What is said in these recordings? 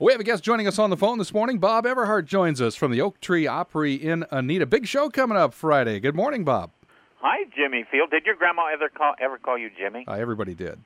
We have a guest joining us on the phone this morning. Bob Everhart joins us from the Oak Tree Opry in Anita. Big show coming up Friday. Good morning, Bob. Hi, Jimmy Field. Did your grandma ever call you Jimmy? Everybody did.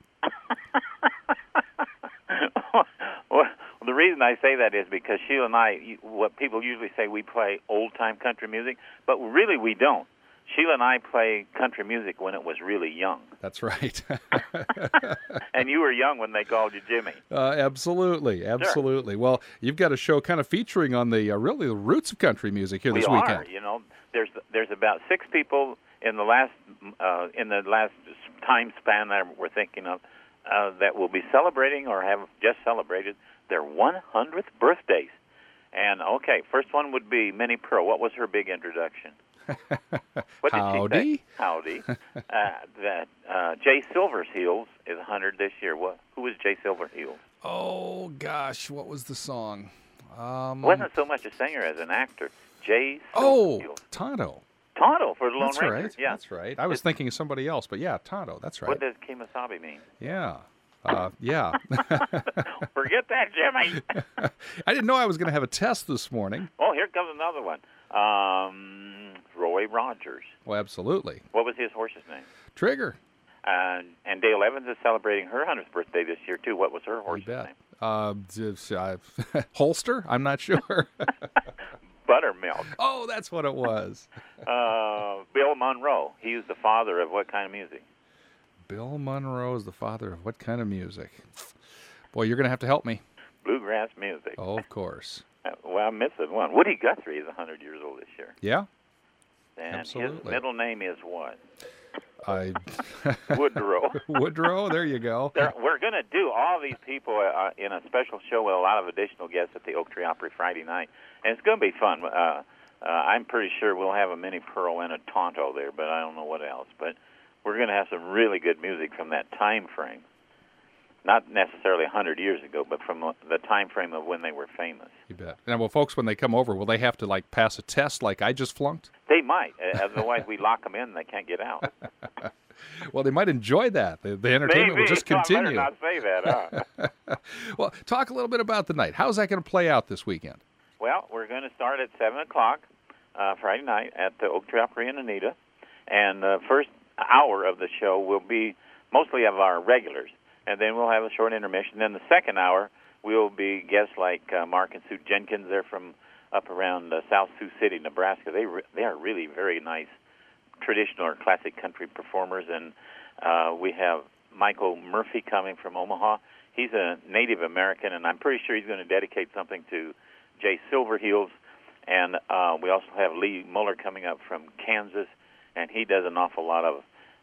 Well, the reason I say that is because Sheila and I, what people usually say, we play old-time country music, but really we don't. Sheila and I play country music when it was really young. That's right. And you were young when they called you Jimmy. Absolutely. Sure. Well, you've got a show kind of featuring on the really the roots of country music here this weekend. We are. There's about 6 people in the last time span that we're thinking of that will be celebrating or have just celebrated their 100th birthdays. And okay, first one would be Minnie Pearl. What was her big introduction? What did Howdy. she say? Howdy. Jay Silverheels is 100 this year. Who was Jay Silverheels? Oh, gosh, what was the song? Wasn't so much a singer as an actor. Jay Silverheels. Oh, Tonto. Tonto for the Lone That's Ranger. Right. Yeah. That's right. I was thinking of somebody else, but yeah, Tonto. That's right. What does Kemosabe mean? Yeah. Yeah. Forget that, Jimmy. I didn't know I was going to have a test this morning. Oh, here comes another one. Roy Rogers. Well, absolutely. What was his horse's name? Trigger. And Dale Evans is celebrating her 100th birthday this year, too. What was her horse's name? Holster? I'm not sure. Buttermilk. Oh, that's what it was. Bill Monroe. He was the father of what kind of music? Bill Monroe is the father of what kind of music? Boy, you're going to have to help me. Bluegrass music. Oh, of course. Well, I'm missing one. Woody Guthrie is 100 years old this year. Yeah? And absolutely. His middle name is what? Woodrow. Woodrow, there you go. We're going to do all these people in a special show with a lot of additional guests at the Oak Tree Opry Friday night. And it's going to be fun. I'm pretty sure we'll have a Minnie Pearl and a Tonto there, but I don't know what else. But we're going to have some really good music from that time frame. Not necessarily 100 years ago, but from the time frame of when they were famous. You bet. Now, well, folks, when they come over, will they have to, pass a test like I just flunked? They might. Otherwise, we lock them in and they can't get out. Well, they might enjoy that. The entertainment will just continue. I better not say that, huh? Well, talk a little bit about the night. How's that going to play out this weekend? Well, we're going to start at 7 o'clock Friday night at the Oak Tree Opry in Anita. And the first hour of the show will be mostly of our regulars. And then we'll have a short intermission. Then the second hour will be guests like Mark and Sue Jenkins. They're from up around South Sioux City, Nebraska. They are really very nice traditional or classic country performers. And we have Michael Murphy coming from Omaha. He's a Native American, and I'm pretty sure he's going to dedicate something to Jay Silverheels. And we also have Lee Muller coming up from Kansas, and he does a lot of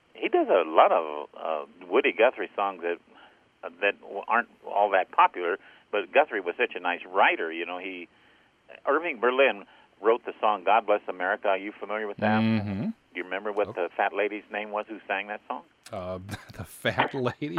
Woody Guthrie songs that aren't all that popular, but Guthrie was such a nice writer. Irving Berlin wrote the song "God Bless America." Are you familiar with that? Mm-hmm. Do you remember what the fat lady's name was who sang that song? The fat lady?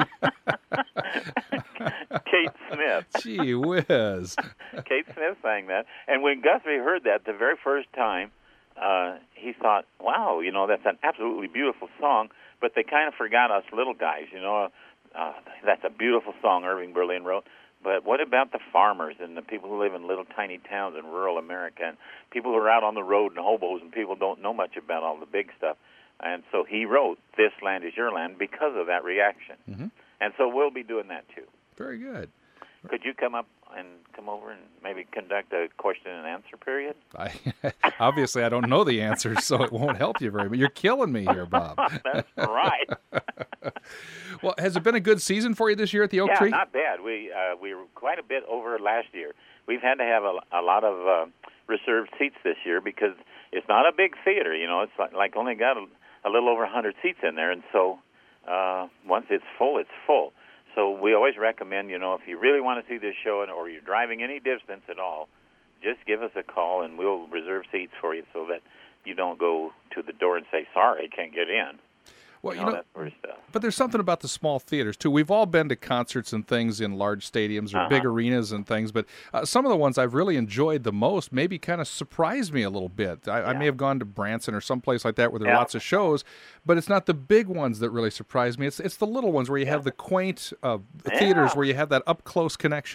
Kate Smith. Gee whiz. Kate Smith sang that. And when Guthrie heard that the very first time, he thought, wow, that's an absolutely beautiful song, but they kind of forgot us little guys, that's a beautiful song Irving Berlin wrote. But what about the farmers and the people who live in little tiny towns in rural America and people who are out on the road and hobos and people don't know much about all the big stuff? And so he wrote This Land Is Your Land because of that reaction. Mm-hmm. And so we'll be doing that too. Very good. Could you come over and maybe conduct a question and answer period? Obviously, I don't know the answers, so it won't help you very much. You're killing me here, Bob. That's right. Well, has it been a good season for you this year at the Oak Tree? Yeah, not bad. We were quite a bit over last year. We've had to have a lot of reserved seats this year because it's not a big theater. It's like only got a little over 100 seats in there, and so once it's full, it's full. So we always recommend, if you really want to see this show or you're driving any distance at all, just give us a call and we'll reserve seats for you so that you don't go to the door and say, sorry, I can't get in. Well, that sort of stuff. But there's something about the small theaters, too. We've all been to concerts and things in large stadiums or big arenas and things, but some of the ones I've really enjoyed the most maybe kind of surprised me a little bit. I may have gone to Branson or someplace like that where there are lots of shows, but it's not the big ones that really surprise me. It's the little ones where you have the quaint theaters where you have that up-close connection.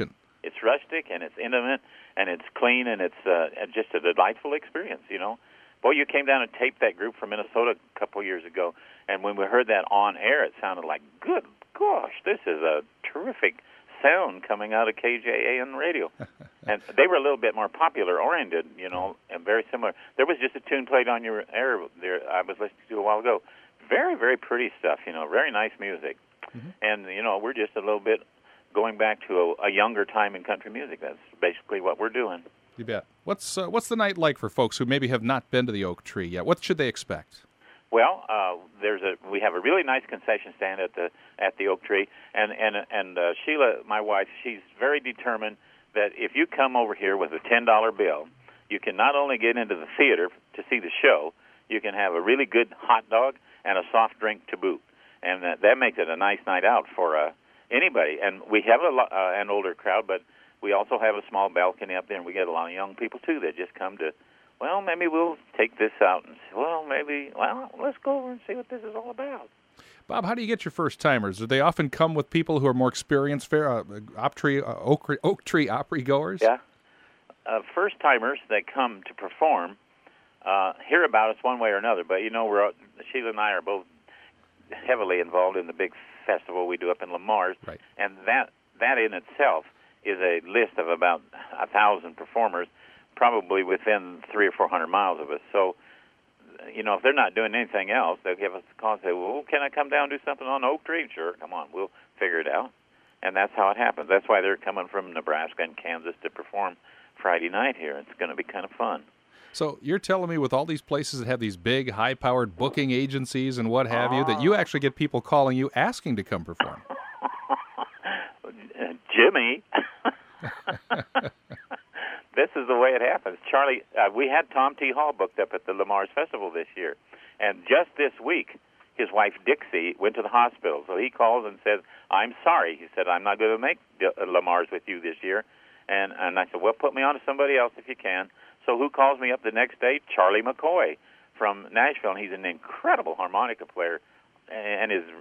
It's rustic and it's intimate and it's clean and it's just a delightful experience, you know. Boy, you came down and taped that group from Minnesota a couple of years ago, and when we heard that on air, it sounded like, good gosh, this is a terrific sound coming out of KJAN radio. And they were a little bit more popular-oriented, you know, and very similar. There was just a tune played on your air there I was listening to a while ago. Very, very pretty stuff, you know, very nice music. Mm-hmm. And, you know, we're just a little bit going back to a younger time in country music. That's basically what we're doing. You bet. What's the night like for folks who maybe have not been to the Oak Tree yet? What should they expect? Well, we have a really nice concession stand at the Oak Tree, and Sheila, my wife, she's very determined that if you come over here with a $10 bill, you can not only get into the theater to see the show, you can have a really good hot dog and a soft drink to boot, and that makes it a nice night out for anybody. And we have an older crowd, but we also have a small balcony up there, and we get a lot of young people too that just come to, well, maybe we'll take this out, and let's go over and see what this is all about. Bob, how do you get your first-timers? Do they often come with people who are more experienced Oak Tree Opry goers? Yeah. First-timers that come to perform hear about us one way or another, but, you know, Sheila and I are both heavily involved in the big festival we do up in Le Mars, right. And that in itself is a list of about 1,000 performers, probably within 300 or 400 miles of us. So, you know, if they're not doing anything else, they'll give us a call and say, well, can I come down and do something on Oak Tree? Sure, come on, we'll figure it out. And that's how it happens. That's why they're coming from Nebraska and Kansas to perform Friday night here. It's going to be kind of fun. So you're telling me with all these places that have these big, high-powered booking agencies and what have you, that you actually get people calling you asking to come perform? Jimmy, this is the way it happens. Charlie, we had Tom T. Hall booked up at the Le Mars Festival this year, and just this week, his wife Dixie went to the hospital. So he calls and says, I'm sorry. He said, I'm not going to make Le Mars with you this year. And I said, well, put me on to somebody else if you can. So who calls me up the next day? Charlie McCoy from Nashville, and he's an incredible harmonica player, and his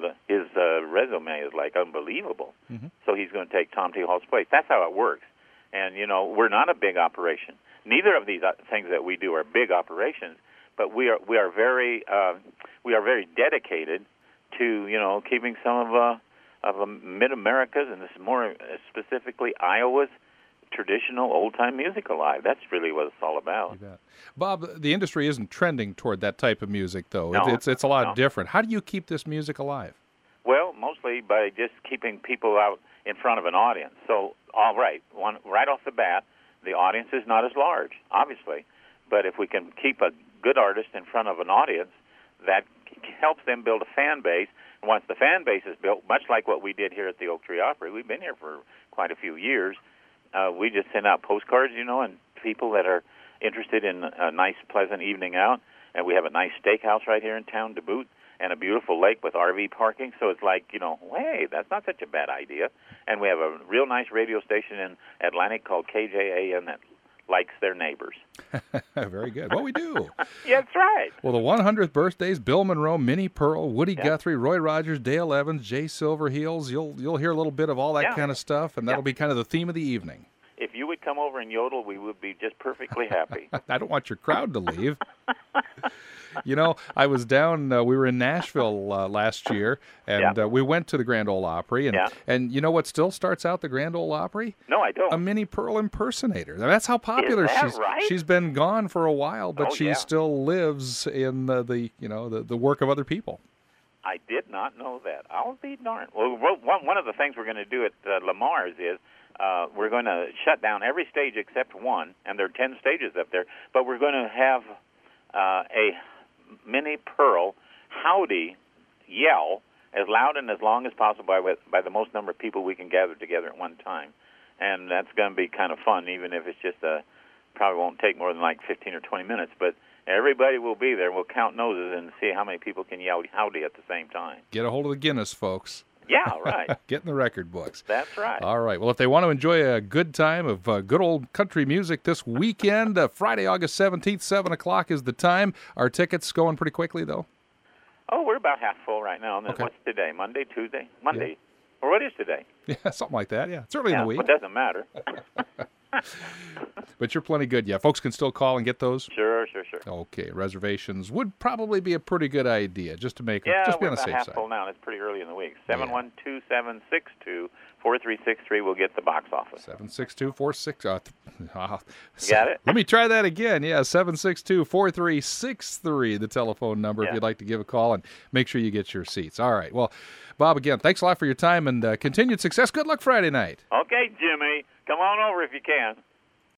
resume is like unbelievable. Mm-hmm. So he's going to take Tom T. Hall's place. That's how it works. And, you know, we're not a big operation. Neither of these things that we do are big operations, but we are very dedicated to, you know, keeping some of Mid-America's, and this more specifically Iowa's, traditional old-time music alive. That's really what it's all about. Bob, the industry isn't trending toward that type of music, though. No, it's a lot different. How do you keep this music alive? Well, mostly by just keeping people out in front of an audience. So, all right, right off the bat, the audience is not as large, obviously. But if we can keep a good artist in front of an audience, that helps them build a fan base. And once the fan base is built, much like what we did here at the Oak Tree Opry, we've been here for quite a few years, we just send out postcards, you know, and people that are interested in a nice, pleasant evening out. And we have a nice steakhouse right here in town to boot, and a beautiful lake with RV parking. So it's like, you know, hey, that's not such a bad idea. And we have a real nice radio station in Atlantic called KJAN that likes their neighbors. Very good. Well, we do. Yeah, that's right. Well, the 100th birthdays, Bill Monroe, Minnie Pearl, Woody Guthrie, Roy Rogers, Dale Evans, Jay Silverheels. You'll hear a little bit of all that kind of stuff, and that'll be kind of the theme of the evening. If you would come over and yodel, we would be just perfectly happy. I don't want your crowd to leave. You know, I was down, we were in Nashville last year, and we went to the Grand Ole Opry, and you know what still starts out the Grand Ole Opry? No, I don't. A Minnie Pearl impersonator. Now, that's how popular she's been gone for a while, but she still lives in the work of other people. I did not know that. I'll be darned. Well, one of the things we're going to do at Le Mars is we're going to shut down every stage except one, and there are 10 stages up there, but we're going to have a Minnie Pearl howdy yell as loud and as long as possible by the most number of people we can gather together at one time. And that's going to be kind of fun, even if it's just probably won't take more than like 15 or 20 minutes, but everybody will be there. We'll count noses and see how many people can yell howdy at the same time. Get a hold of the Guinness, folks. Yeah, right. Get in the record books. That's right. All right. Well, if they want to enjoy a good time of good old country music this weekend, Friday, August 17th, 7 o'clock is the time. Our tickets going pretty quickly, though? Oh, we're about half full right now. And then okay. What's today? Monday, Tuesday? Monday. Or what is today? Yeah, something like that. Yeah, it's early in the week. It doesn't matter. But you're plenty good. Yeah, folks can still call and get those? Sure. Okay, reservations would probably be a pretty good idea, just to make just be on the safe half side. full now. It's pretty early in the week. 712-762-4363 will get the box office. 762-46. Got it? Let me try that again. Yeah, 762-4363, the telephone number if you'd like to give a call and make sure you get your seats. All right. Well, Bob, again, thanks a lot for your time and continued success. Good luck Friday night. Okay, Jimmy. Come on over if you can.